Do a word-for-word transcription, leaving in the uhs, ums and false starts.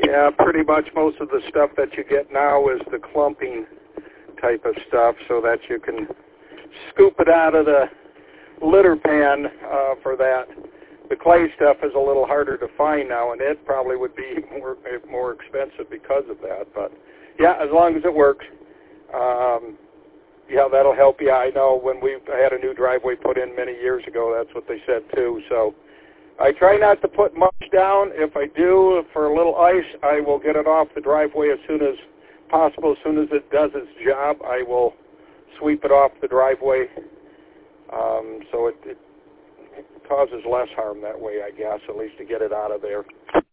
Yeah, pretty much most of the stuff that you get now is the clumping type of stuff, so that you can scoop it out of the litter pan uh, for that. The clay stuff is a little harder to find now, and it probably would be more more expensive because of that. But yeah, as long as it works, um, yeah, that'll help you. I know when we had a new driveway put in many years ago, that's what they said too. So I try not to put much down. If I do, for a little ice, I will get it off the driveway as soon as possible. As soon as it does its job, I will sweep it off the driveway. Um, so it, it causes less harm that way, I guess, at least to get it out of there.